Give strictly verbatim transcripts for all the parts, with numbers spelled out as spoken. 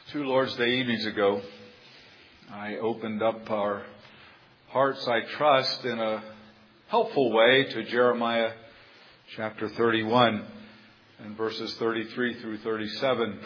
Two Lord's Day evenings ago, I opened up our hearts, I trust, in a helpful way to Jeremiah chapter thirty-one and verses thirty-three through thirty-seven.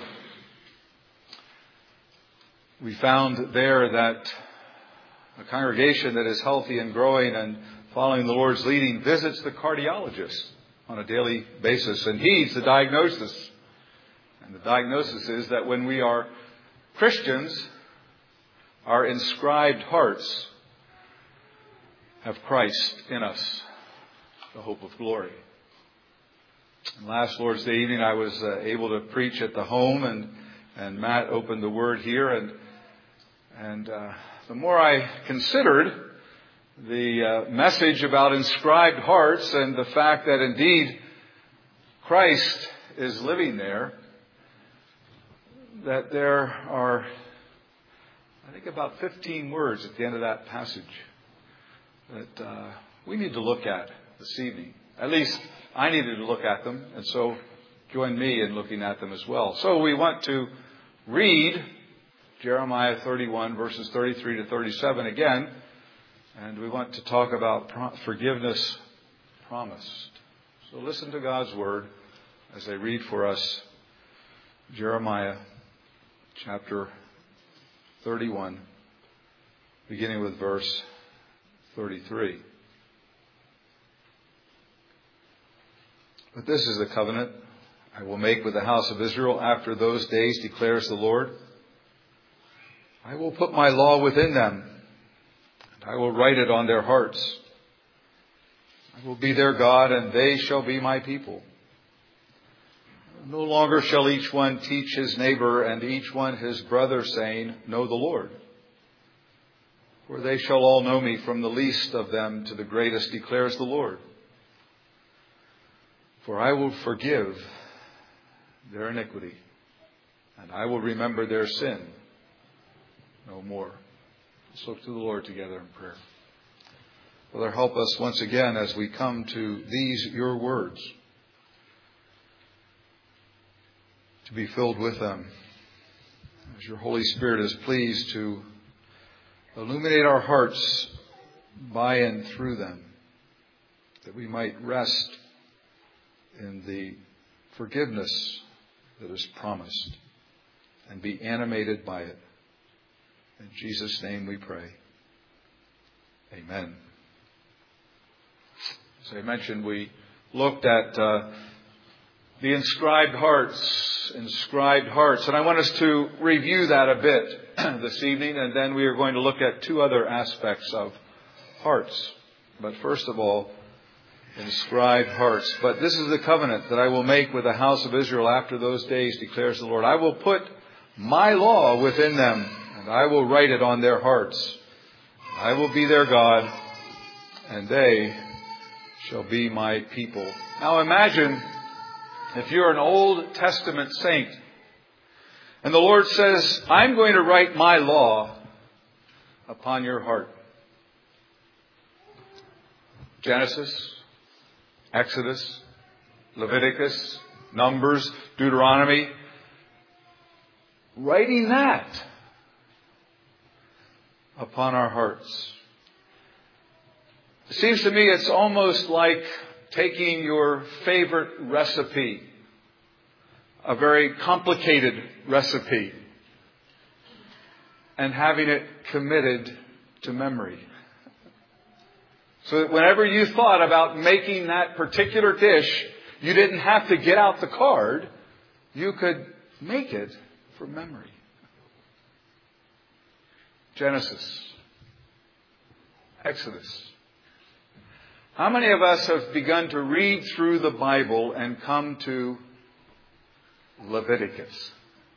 We found there that a congregation that is healthy and growing and following the Lord's leading visits the cardiologist on a daily basis and heeds the diagnosis. And the diagnosis is that when we are Christians, our inscribed hearts have Christ in us, the hope of glory. And last Lord's Day evening, I was uh, able to preach at the home, and and Matt opened the Word here, and and uh, the more I considered the uh, message about inscribed hearts and the fact that indeed Christ is living there, that there are, I think, about fifteen words at the end of that passage that uh, we need to look at this evening. At least I needed to look at them, and so join me in looking at them as well. So we want to read Jeremiah thirty-one, verses thirty-three to thirty-seven again, and we want to talk about forgiveness promised. So listen to God's Word as I read for us Jeremiah chapter thirty-one, beginning with verse thirty-three. But this is the covenant I will make with the house of Israel after those days, declares the Lord. I will put my law within them, and I will write it on their hearts. I will be their God, and they shall be my people. No longer shall each one teach his neighbor and each one his brother, saying, Know the Lord. For they shall all know me, from the least of them to the greatest, declares the Lord. For I will forgive their iniquity, and I will remember their sin no more. Let's look to the Lord together in prayer. Father, help us once again as we come to these, your words, to be filled with them, as your Holy Spirit is pleased to illuminate our hearts by and through them, that we might rest in the forgiveness that is promised and be animated by it. In Jesus' name we pray. Amen. As I mentioned, we looked at uh, the inscribed hearts, inscribed hearts. And I want us to review that a bit this evening, and then we are going to look at two other aspects of hearts. But first of all, inscribed hearts. But this is the covenant that I will make with the house of Israel after those days, declares the Lord. I will put my law within them, and I will write it on their hearts. I will be their God, and they shall be my people. Now imagine if you're an Old Testament saint, and the Lord says, I'm going to write my law upon your heart. Genesis, Exodus, Leviticus, Numbers, Deuteronomy. Writing that upon our hearts. It seems to me it's almost like taking your favorite recipe, a very complicated recipe, and having it committed to memory. So that whenever you thought about making that particular dish, you didn't have to get out the card. You could make it from memory. Genesis, Exodus. How many of us have begun to read through the Bible and come to Leviticus?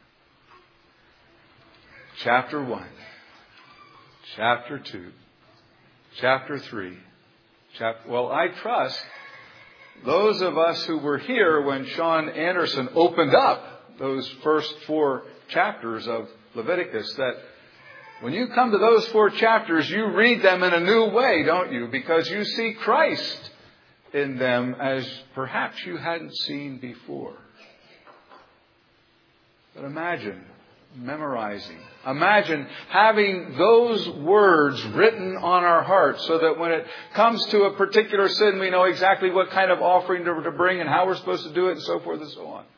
Chapter one, chapter two, chapter three. Chapter, well, I trust those of us who were here when Sean Anderson opened up those first four chapters of Leviticus, that when you come to those four chapters, you read them in a new way, don't you? Because you see Christ in them as perhaps you hadn't seen before. But imagine memorizing. Imagine having those words written on our hearts so that when it comes to a particular sin, we know exactly what kind of offering to, to bring and how we're supposed to do it and so forth and so on.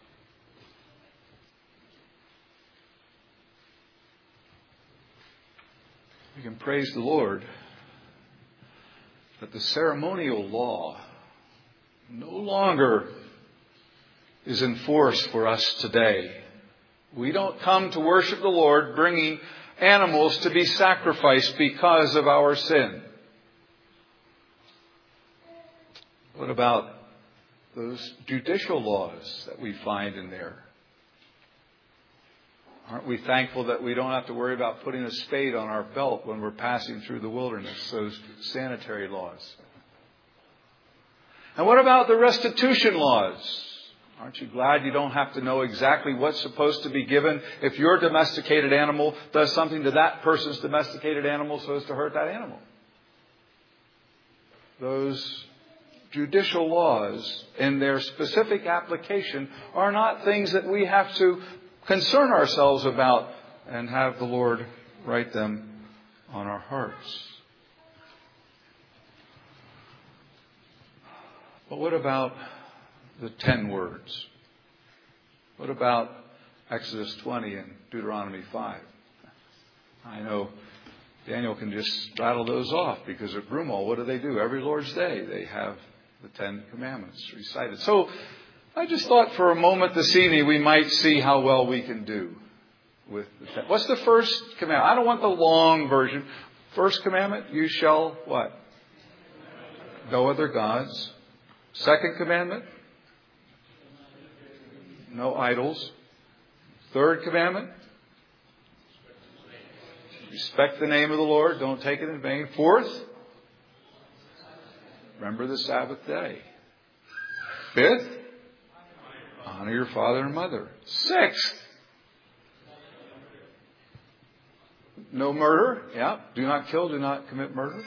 We can praise the Lord that the ceremonial law no longer is in force for us today. We don't come to worship the Lord bringing animals to be sacrificed because of our sin. What about those judicial laws that we find in there? Aren't we thankful that we don't have to worry about putting a spade on our belt when we're passing through the wilderness, those sanitary laws? And what about the restitution laws? Aren't you glad you don't have to know exactly what's supposed to be given if your domesticated animal does something to that person's domesticated animal so as to hurt that animal? Those judicial laws in their specific application are not things that we have to concern ourselves about and have the Lord write them on our hearts. But what about the ten words? What about Exodus twenty and Deuteronomy five? I know Daniel can just rattle those off because at Broomall, what do they do? Every Lord's Day they have the Ten Commandments recited. So I just thought for a moment this evening we might see how well we can do with the ten. What's the first commandment? I don't want the long version. First commandment, you shall what? No other gods. Second commandment, no idols. Third commandment, respect the name of the Lord. Don't take it in vain. Fourth, remember the Sabbath day. Fifth, honor your father and mother. Sixth, no murder. Yeah. Do not kill. Do not commit murder.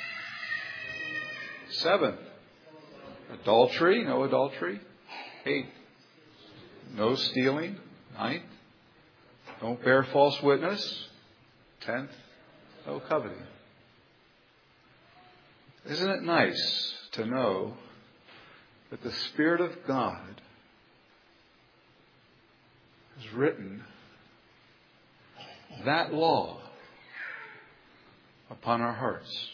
Seventh, adultery. No adultery. Eighth, no stealing. Ninth, don't bear false witness. Tenth, no coveting. Isn't it nice to know that the Spirit of God has written that law upon our hearts?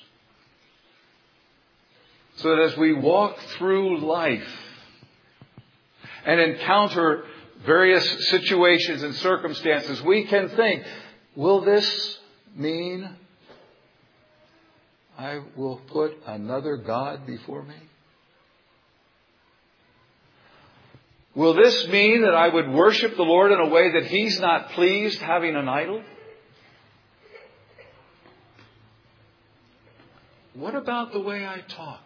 So that as we walk through life and encounter various situations and circumstances, we can think, will this mean I will put another God before me? Will this mean that I would worship the Lord in a way that He's not pleased having an idol? What about the way I talk?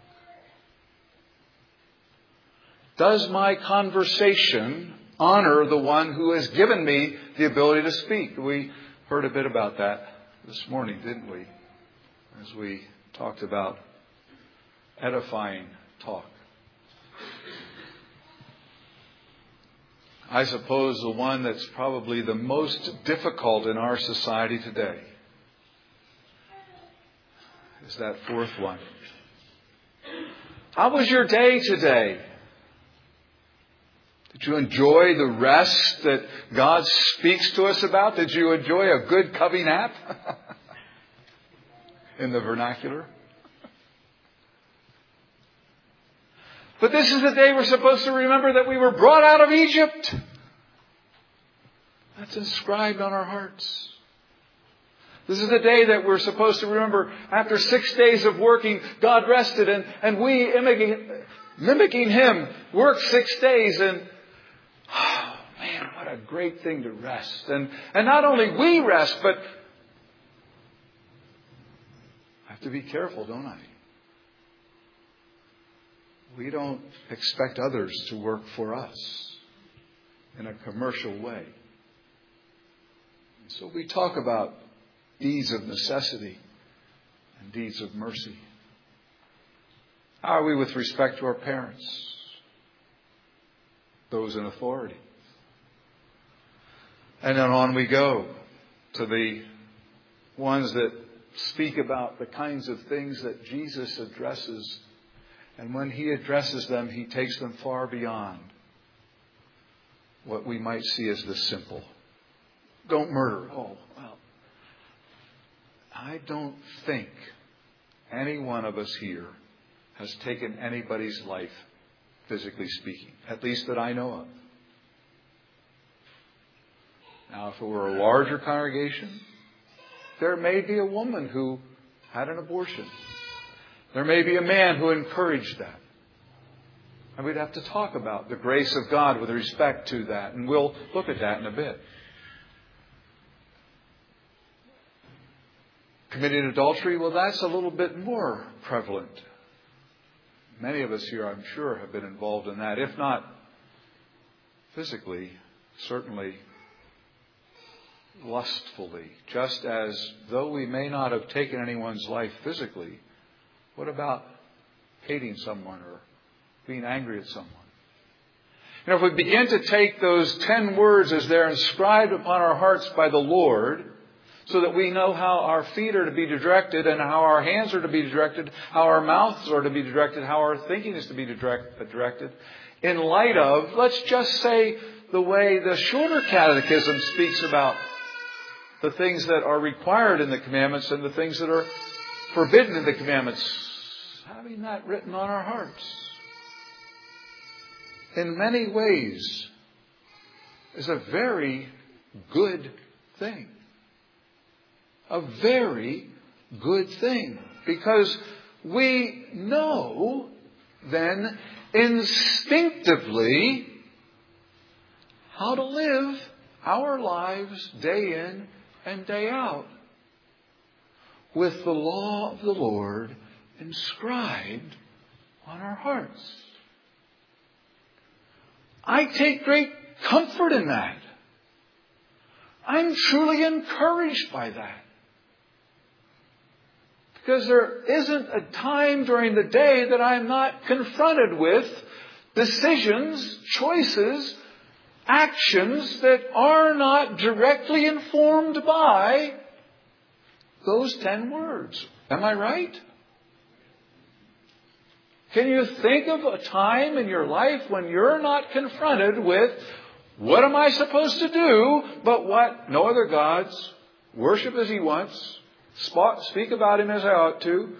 Does my conversation honor the one who has given me the ability to speak? We heard a bit about that this morning, didn't we? As we talked about edifying talk. I suppose the one that's probably the most difficult in our society today is that fourth one. How was your day today? Did you enjoy the rest that God speaks to us about? Did you enjoy a good covey nap? In the vernacular. But this is the day we're supposed to remember that we were brought out of Egypt. That's inscribed on our hearts. This is the day that we're supposed to remember after six days of working, God rested, and, and we, mimicking, mimicking Him, worked six days and oh, man, what a great thing to rest. And, and not only we rest, but I have to be careful, don't I? We don't expect others to work for us in a commercial way. So we talk about deeds of necessity and deeds of mercy. How are we with respect to our parents? Those in authority. And then on we go to the ones that speak about the kinds of things that Jesus addresses. And when He addresses them, He takes them far beyond what we might see as the simple. Don't murder. Oh, well, I don't think any one of us here has taken anybody's life, physically speaking, at least that I know of. Now, if it were a larger congregation, there may be a woman who had an abortion. There may be a man who encouraged that. And we'd have to talk about the grace of God with respect to that. And we'll look at that in a bit. Committing adultery, well, that's a little bit more prevalent. Many of us here, I'm sure, have been involved in that. If not physically, certainly lustfully. Just as though we may not have taken anyone's life physically, what about hating someone or being angry at someone? You know, if we begin to take those ten words as they're inscribed upon our hearts by the Lord, so that we know how our feet are to be directed and how our hands are to be directed, how our mouths are to be directed, how our thinking is to be direct, directed, in light of, let's just say, the way the shorter catechism speaks about the things that are required in the commandments and the things that are forbidden in the commandments, having that written on our hearts. In many ways, is a very good thing. A very good thing. Because we know then instinctively how to live our lives day in and day out with the law of the Lord inscribed on our hearts. I take great comfort in that. I'm truly encouraged by that. Because there isn't a time during the day that I'm not confronted with decisions, choices, actions that are not directly informed by those ten words. Am I right? Can you think of a time in your life when you're not confronted with, what am I supposed to do but what no other gods, worship as He wants, speak about Him as I ought to,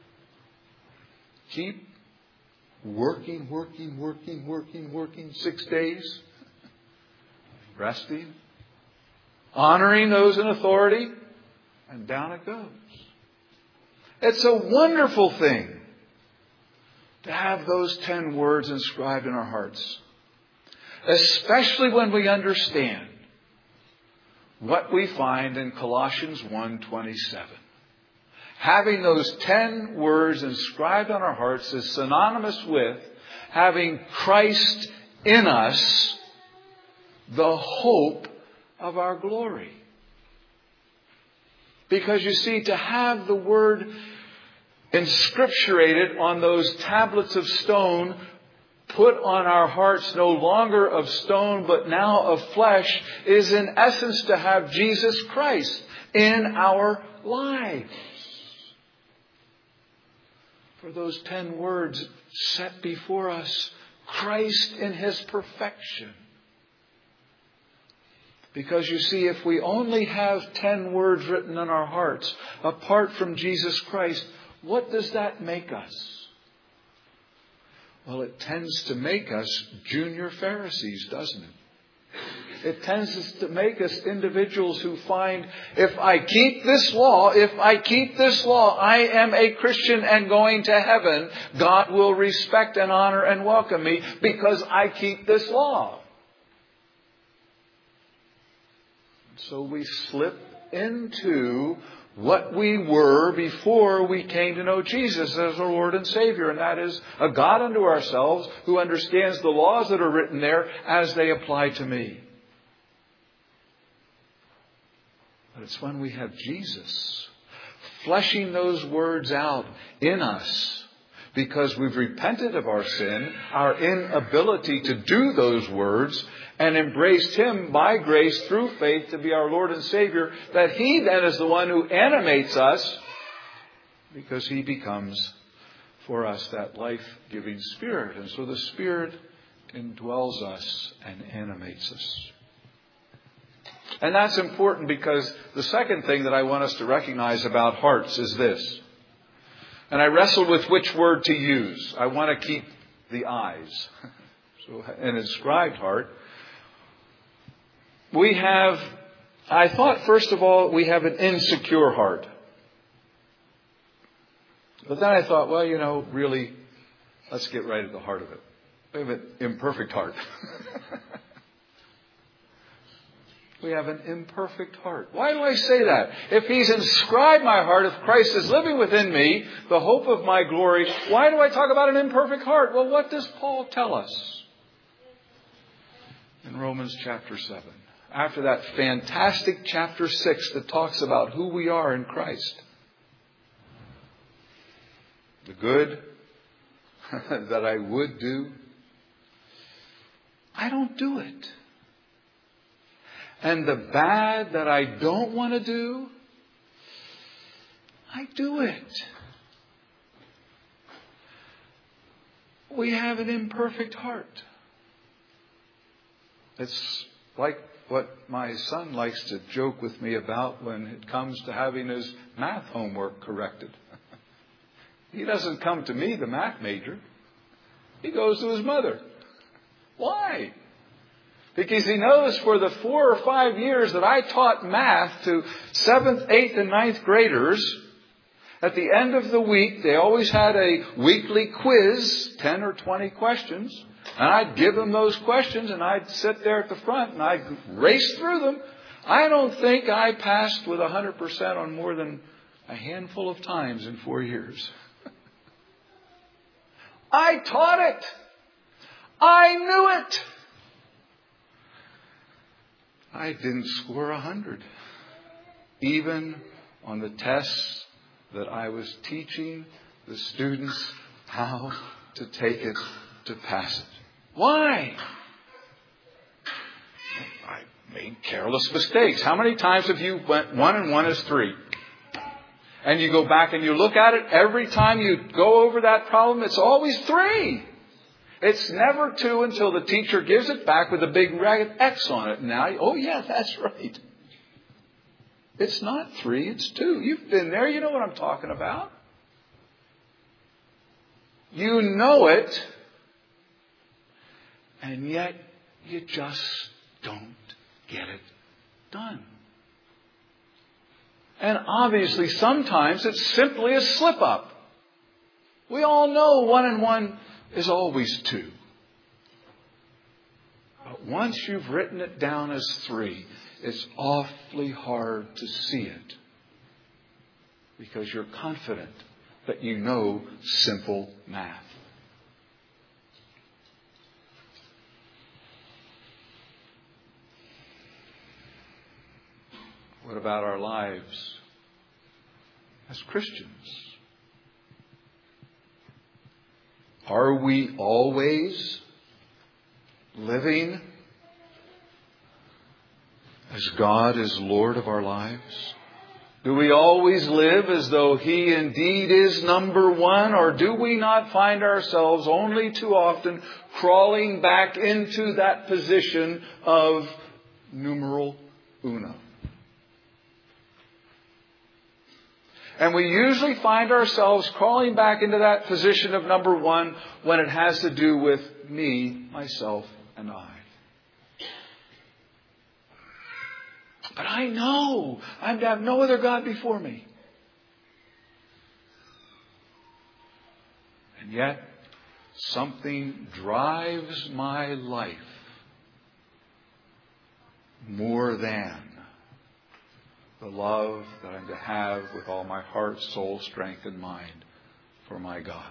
keep working, working, working, working, working six days, resting, honoring those in authority, and down it goes. It's a wonderful thing to have those ten words inscribed in our hearts, especially when we understand what we find in Colossians one twenty-seven. Having those ten words inscribed on our hearts is synonymous with having Christ in us, the hope of our glory. Because you see, to have the word inscripturated on those tablets of stone, put on our hearts no longer of stone but now of flesh, is in essence to have Jesus Christ in our lives. For those ten words set before us, Christ in His perfection. Because you see, if we only have ten words written in our hearts apart from Jesus Christ, what does that make us? Well, it tends to make us junior Pharisees, doesn't it? It tends to make us individuals who find, if I keep this law, if I keep this law, I am a Christian and going to heaven. God will respect and honor and welcome me because I keep this law. So we slip into what we were before we came to know Jesus as our Lord and Savior. And that is a God unto ourselves who understands the laws that are written there as they apply to me. But it's when we have Jesus fleshing those words out in us, because we've repented of our sin, our inability to do those words, and embraced Him by grace through faith to be our Lord and Savior, that He then is the one who animates us, because He becomes for us that life-giving Spirit. And so the Spirit indwells us and animates us. And that's important because the second thing that I want us to recognize about hearts is this. And I wrestled with which word to use. I want to keep the eyes. So an inscribed heart. We have, I thought first of all, we have an insecure heart. But then I thought, well, you know, really, let's get right at the heart of it. We have an imperfect heart. We have an imperfect heart. Why do I say that? If He's inscribed my heart, if Christ is living within me, the hope of my glory, why do I talk about an imperfect heart? Well, what does Paul tell us in Romans chapter seven? After that fantastic chapter six that talks about who we are in Christ. The good that I would do, I don't do it. And the bad that I don't want to do, I do it. We have an imperfect heart. It's like what my son likes to joke with me about when it comes to having his math homework corrected. He doesn't come to me, the math major. He goes to his mother. Why? Because he knows for the four or five years that I taught math to seventh, eighth, and ninth graders, at the end of the week, they always had a weekly quiz, ten or twenty questions. And I'd give them those questions and I'd sit there at the front and I'd race through them. I don't think I passed with one hundred percent on more than a handful of times in four years. I taught it. I knew it. I didn't score a hundred. Even on the tests that I was teaching the students how to take it to pass it. Why? I made careless mistakes. How many times have you went one and one is three? And you go back and you look at it, every time you go over that problem, it's always three. It's never two until the teacher gives it back with a big ragged X on it. Now, oh yeah, that's right. It's not three, it's two. You've been there, you know what I'm talking about. You know it, and yet you just don't get it done. And obviously, sometimes it's simply a slip-up. We all know one and one is always two. But once you've written it down as three, it's awfully hard to see it. Because you're confident that you know simple math. What about our lives as Christians? Are we always living as God is Lord of our lives? Do we always live as though He indeed is number one? Or do we not find ourselves only too often crawling back into that position of numeral uno? And we usually find ourselves crawling back into that position of number one when it has to do with me, myself, and I. But I know I'm to have no other God before me. And yet, something drives my life more than the love that I'm to have with all my heart, soul, strength, and mind for my God.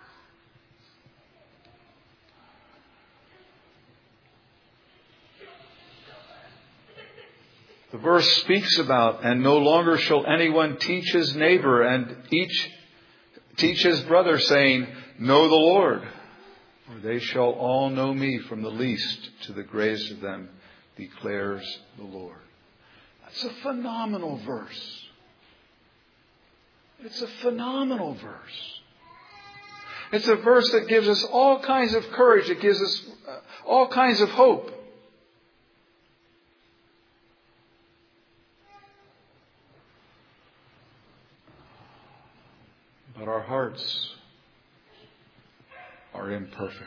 The verse speaks about, and no longer shall anyone teach his neighbor and each teach his brother, saying, know the Lord, for they shall all know me, from the least to the greatest of them, declares the Lord. That's a phenomenal verse. It's a phenomenal verse. It's a verse that gives us all kinds of courage. It gives us all kinds of hope. But our hearts are imperfect.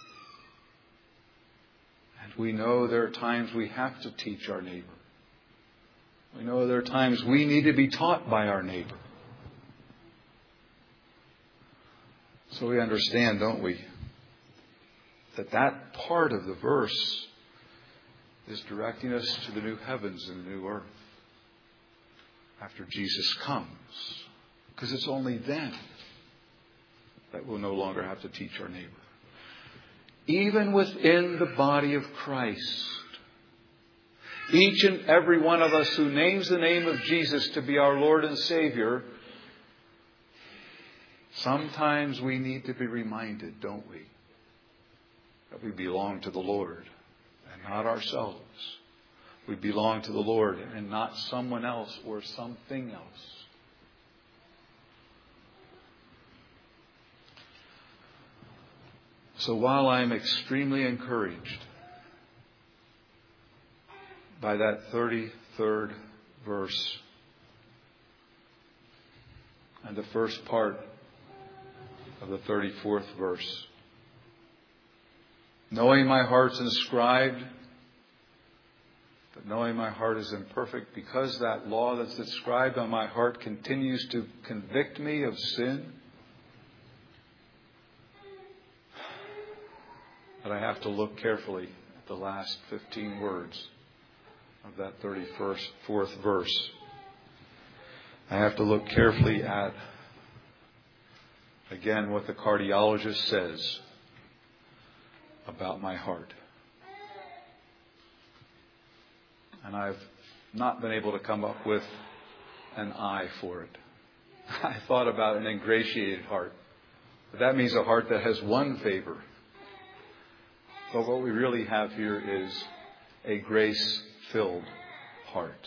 And we know there are times we have to teach our neighbor. We know there are times we need to be taught by our neighbor. So we understand, don't we, that that part of the verse is directing us to the new heavens and the new earth after Jesus comes. Because it's only then that we'll no longer have to teach our neighbor. Even within the body of Christ, each and every one of us who names the name of Jesus to be our Lord and Savior, sometimes we need to be reminded, don't we, that we belong to the Lord and not ourselves. We belong to the Lord and not someone else or something else. So while I'm extremely encouraged by that thirty-third verse and the first part of the thirty-fourth verse, knowing my heart's inscribed, but knowing my heart is imperfect, because that law that's inscribed on my heart continues to convict me of sin, but I have to look carefully at the last fifteen words of that thirty-fourth verse. I have to look carefully at, again, what the cardiologist says about my heart. And I've not been able to come up with an I for it. I thought about an ingratiated heart. But that means a heart that has one favor. But what we really have here is a grace-filled heart.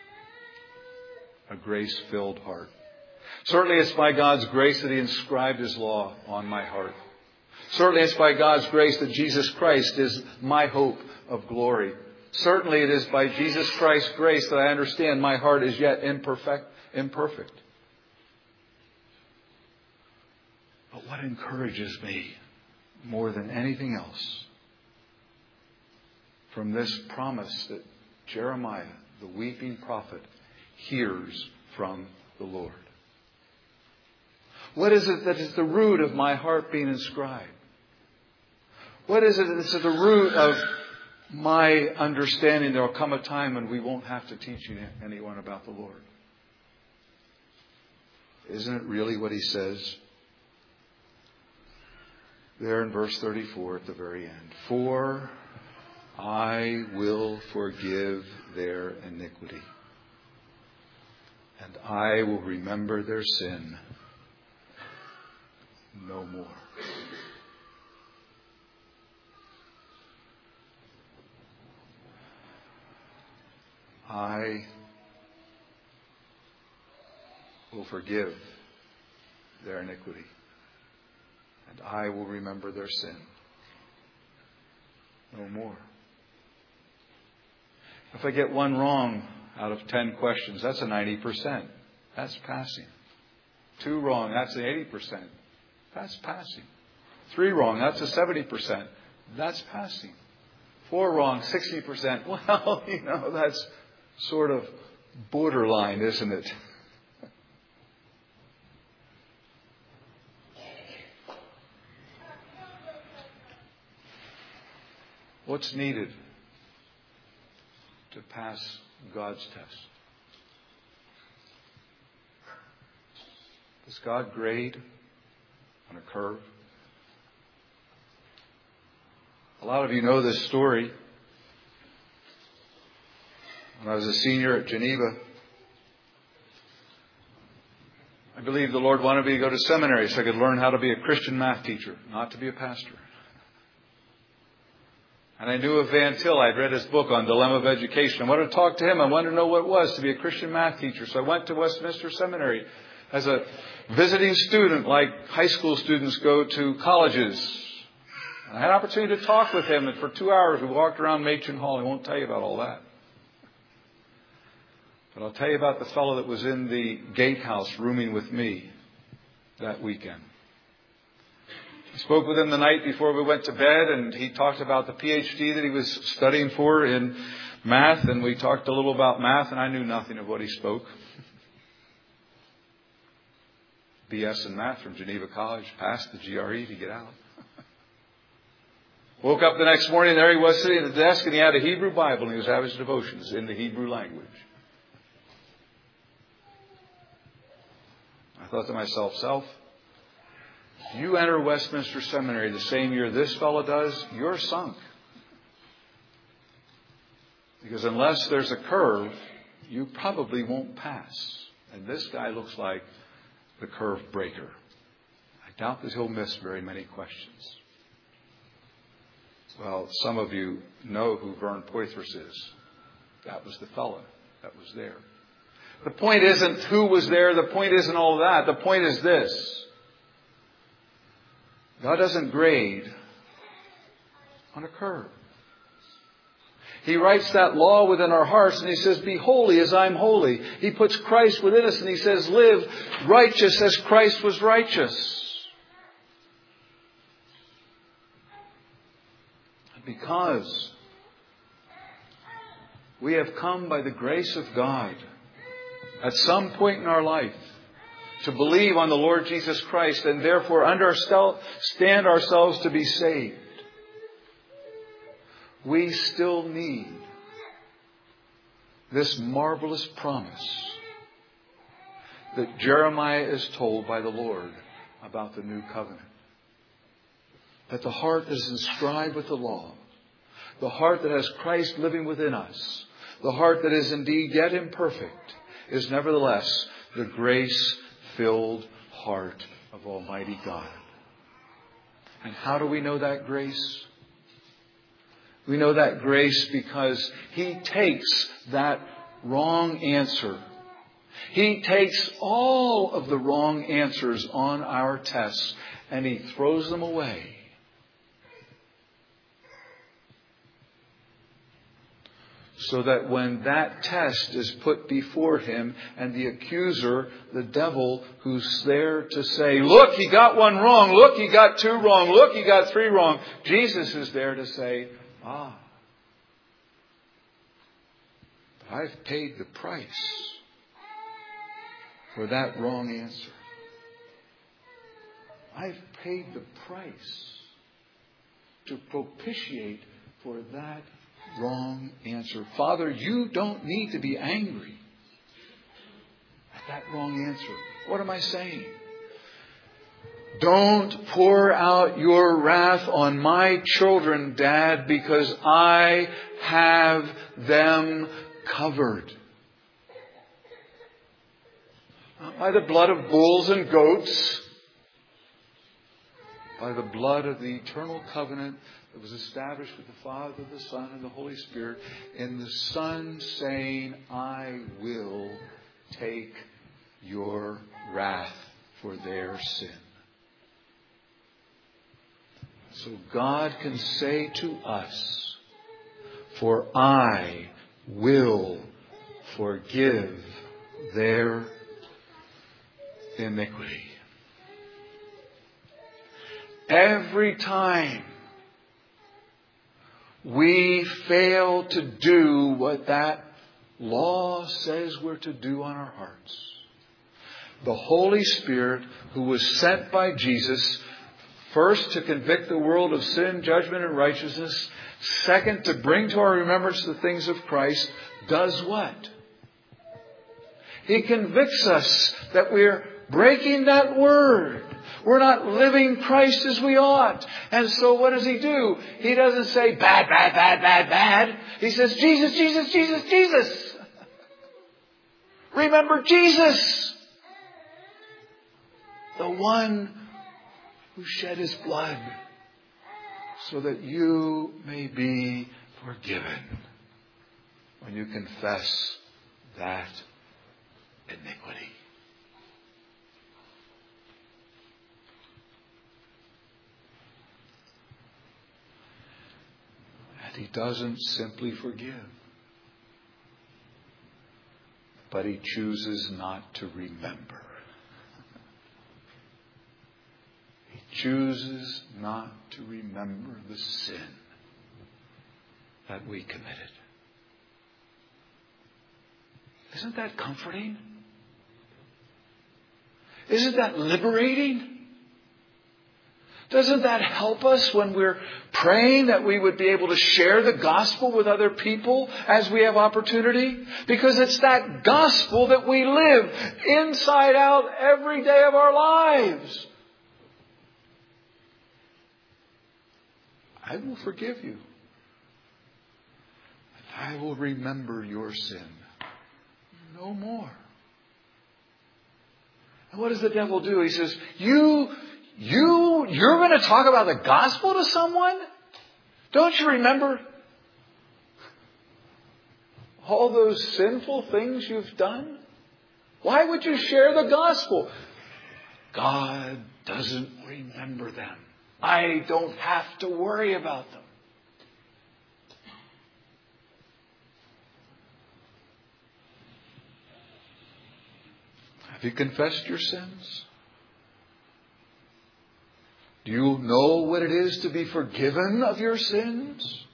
A grace-filled heart. Certainly it's by God's grace that He inscribed His law on my heart. Certainly it's by God's grace that Jesus Christ is my hope of glory. Certainly it is by Jesus Christ's grace that I understand my heart is yet imperfect. imperfect. But what encourages me more than anything else from this promise that Jeremiah, the weeping prophet, hears from the Lord? What is it that is the root of my heart being inscribed? What is it that's at the root of my understanding there will come a time when we won't have to teach anyone about the Lord? Isn't it really what He says there in verse thirty-four at the very end? For I will forgive their iniquity, and I will remember their sin no more. I will forgive their iniquity, and I will remember their sin no more. If I get one wrong out of ten questions, that's a ninety percent. That's passing. Two wrong, that's an eighty percent. That's passing. Three wrong, that's a seventy percent. That's passing. Four wrong, sixty percent. Well, you know, that's sort of borderline, isn't it? What's needed to pass God's test? Does God grade on a curve? A lot of you know this story. When I was a senior at Geneva, a I believe the Lord wanted me to go to seminary so I could learn how to be a Christian math teacher, not to be a pastor. And I knew of Van Til. I'd read his book on Dilemma of Education. I wanted to talk to him. I wanted to know what it was to be a Christian math teacher. So I went to Westminster Seminary as a visiting student, like high school students go to colleges. And I had an opportunity to talk with him, and for two hours we walked around Machen Hall. I won't tell you about all that. But I'll tell you about the fellow that was in the gatehouse rooming with me that weekend. I spoke with him the night before we went to bed, and he talked about the P H D that he was studying for in math, and we talked a little about math, and I knew nothing of what he spoke. B S in math from Geneva College, passed the G R E to get out. Woke up the next morning, there he was sitting at the desk, and he had a Hebrew Bible, and he was having his devotions in the Hebrew language. I thought to myself, self, you enter Westminster Seminary the same year this fellow does, you're sunk. Because unless there's a curve, you probably won't pass. And this guy looks like the curve breaker. I doubt that he'll miss very many questions. Well, some of you know who Vern Poythress is. That was the fellow that was there. The point isn't who was there. The point isn't all that. The point is this. God doesn't grade on a curve. He writes that law within our hearts, and He says, be holy as I'm holy. He puts Christ within us, and He says, live righteous as Christ was righteous. Because we have come by the grace of God at some point in our life to believe on the Lord Jesus Christ, and therefore understand ourselves to be saved, we still need this marvelous promise that Jeremiah is told by the Lord about the new covenant. That the heart that is inscribed with the law, the heart that has Christ living within us, the heart that is indeed yet imperfect, is nevertheless the grace-filled heart of Almighty God. And how do we know that grace? We know that grace because He takes that wrong answer. He takes all of the wrong answers on our tests and He throws them away. So that when that test is put before Him and the accuser, the devil, who's there to say, look, you got one wrong. Look, you got two wrong. Look, you got three wrong. Jesus is there to say, ah, but I've paid the price for that wrong answer. I've paid the price to propitiate for that wrong answer. Father, you don't need to be angry at that wrong answer. What am I saying? Don't pour out your wrath on my children, Dad, because I have them covered. Not by the blood of bulls and goats, by the blood of the eternal covenant that was established with the Father, the Son, and the Holy Spirit, in the Son saying, I will take your wrath for their sin. So God can say to us, for I will forgive their iniquity. Every time we fail to do what that law says we're to do on our hearts, the Holy Spirit, who was sent by Jesus, first to convict the world of sin, judgment, and righteousness, second to bring to our remembrance the things of Christ, does what? He convicts us that we're breaking that word. We're not living Christ as we ought. And so what does He do? He doesn't say bad, bad, bad, bad, bad. He says Jesus, Jesus, Jesus, Jesus. Remember Jesus. the one who shed his blood so that you may be forgiven when you confess that iniquity. And he doesn't simply forgive, but he chooses not to remember. He chooses not to remember the sin that we committed. Isn't that comforting? Isn't that liberating? Doesn't that help us when we're praying that we would be able to share the gospel with other people as we have opportunity? Because it's that gospel that we live inside out every day of our lives. I will forgive you. And I will remember your sin no more. And what does the devil do? He says, you, you, you're going to talk about the gospel to someone? Don't you remember all those sinful things you've done? Why would you share the gospel? God doesn't remember them. I don't have to worry about them. Have you confessed your sins? Do you know what it is to be forgiven of your sins?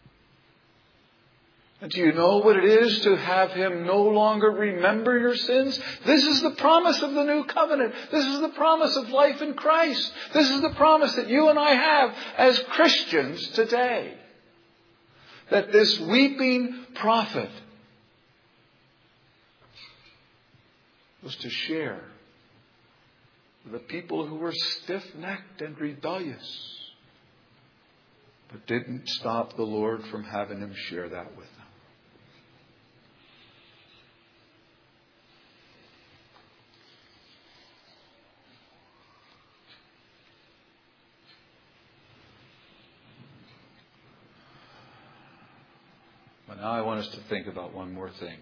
And do you know what it is to have Him no longer remember your sins? This is the promise of the new covenant. This is the promise of life in Christ. This is the promise that you and I have as Christians today. That this weeping prophet was to share with the people who were stiff-necked and rebellious, but didn't stop the Lord from having him share that with them. But now I want us to think about one more thing.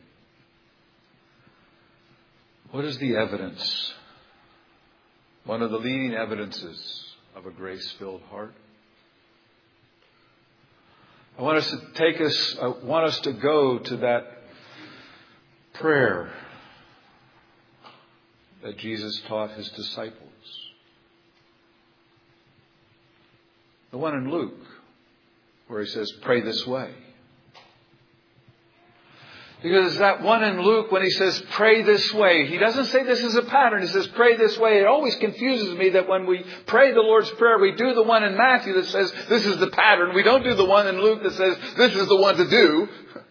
What is the evidence? One of the leading evidences of a grace-filled heart. I want us to take us, I want us to go to that prayer that Jesus taught His disciples. The one in Luke, where He says, pray this way. Because that one in Luke, when he says, pray this way, he doesn't say this is a pattern. He says, pray this way. It always confuses me that when we pray the Lord's Prayer, we do the one in Matthew that says, this is the pattern. We don't do the one in Luke that says, this is the one to do.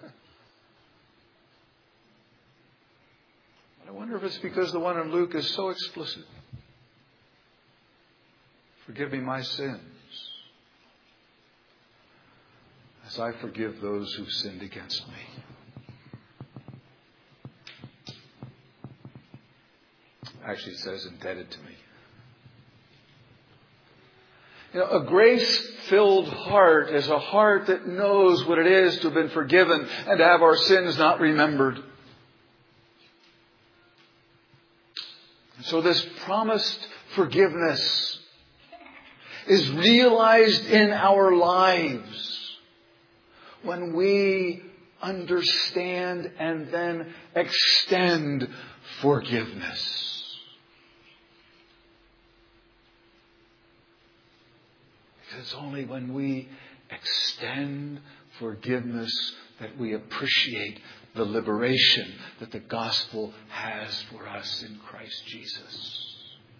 I wonder if it's because the one in Luke is so explicit. Forgive me my sins, as I forgive those who've sinned against me. Actually, it says indebted to me. You know, a grace-filled heart is a heart that knows what it is to have been forgiven and to have our sins not remembered. So this promised forgiveness is realized in our lives when we understand and then extend forgiveness. It's only when we extend forgiveness that we appreciate the liberation that the gospel has for us in Christ Jesus.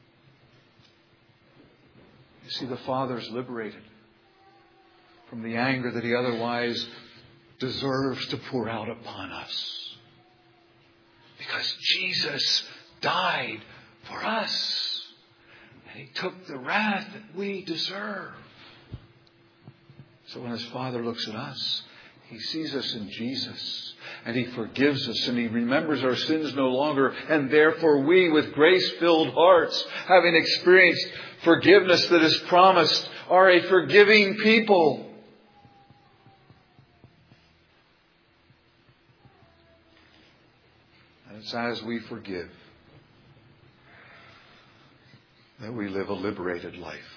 You see, the Father's liberated from the anger that He otherwise deserves to pour out upon us. Because Jesus died for us. And He took the wrath that we deserve. So when His Father looks at us, He sees us in Jesus, and He forgives us, and He remembers our sins no longer. And therefore we, with grace-filled hearts, having experienced forgiveness that is promised, are a forgiving people. And it's as we forgive that we live a liberated life.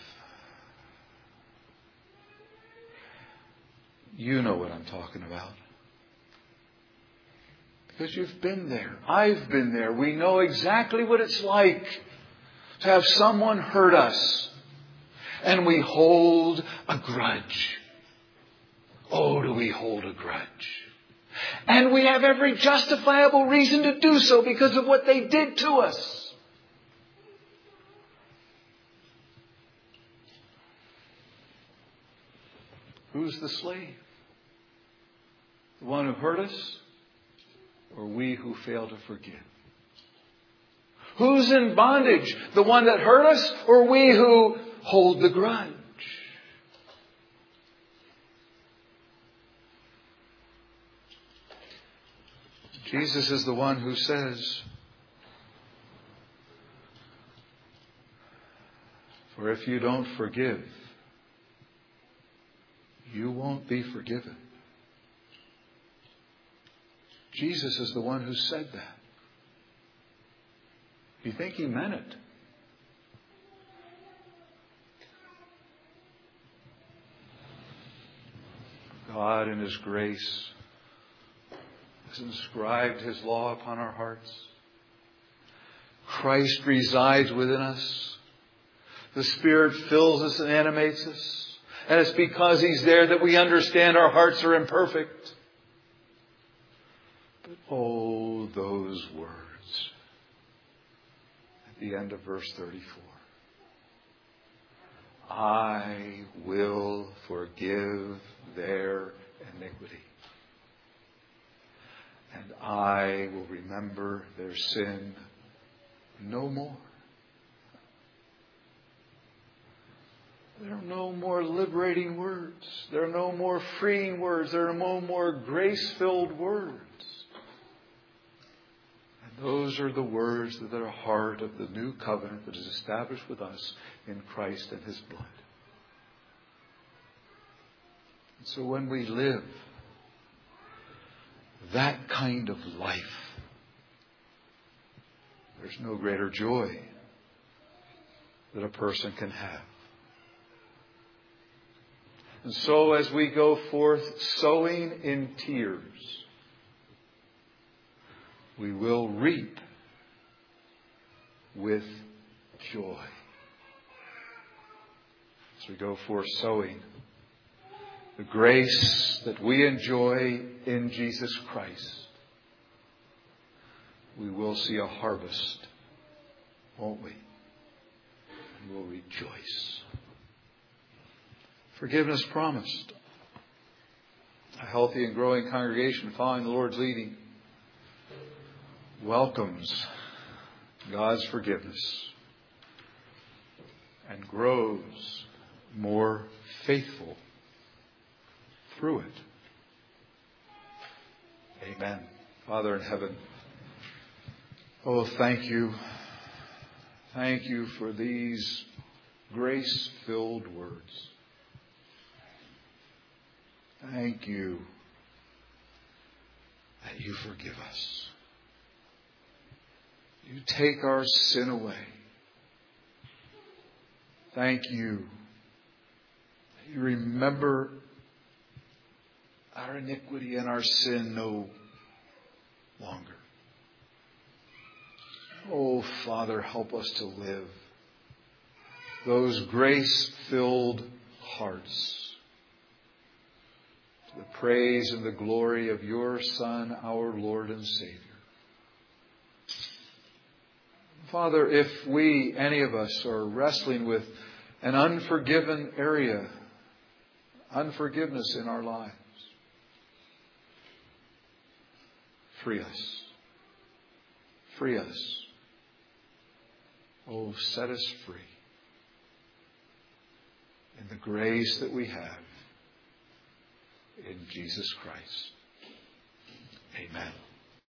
You know what I'm talking about. Because you've been there. I've been there. We know exactly what it's like to have someone hurt us. And we hold a grudge. Oh, do we hold a grudge? And we have every justifiable reason to do so because of what they did to us. Who's the slave? The one who hurt us, or we who fail to forgive? Who's in bondage? The one that hurt us, or we who hold the grudge? Jesus is the one who says, for if you don't forgive, you won't be forgiven. Jesus is the one who said that. Do you think He meant it? God in His grace has inscribed His law upon our hearts. Christ resides within us. The Spirit fills us and animates us. And it's because He's there that we understand our hearts are imperfect. But oh, those words at the end of verse thirty-four. I will forgive their iniquity. And I will remember their sin no more. There are no more liberating words. There are no more freeing words. There are no more grace-filled words. And those are the words that are the heart of the new covenant that is established with us in Christ and His blood. And so when we live that kind of life, there's no greater joy that a person can have. And so as we go forth sowing in tears, we will reap with joy. As we go forth sowing the grace that we enjoy in Jesus Christ, we will see a harvest, won't we? And we'll rejoice. Forgiveness promised. A healthy and growing congregation following the Lord's leading welcomes God's forgiveness and grows more faithful through it. Amen. Father in heaven, oh, thank you. Thank you for these grace-filled words. Thank you that you forgive us. You take our sin away. Thank you that you remember our iniquity and our sin no longer. Oh, Father, help us to live those grace-filled hearts to the praise and the glory of your Son, our Lord and Savior. Father, if we, any of us, are wrestling with an unforgiven area, unforgiveness in our lives, free us. Free us. Oh, set us free in the grace that we have in Jesus Christ. Amen.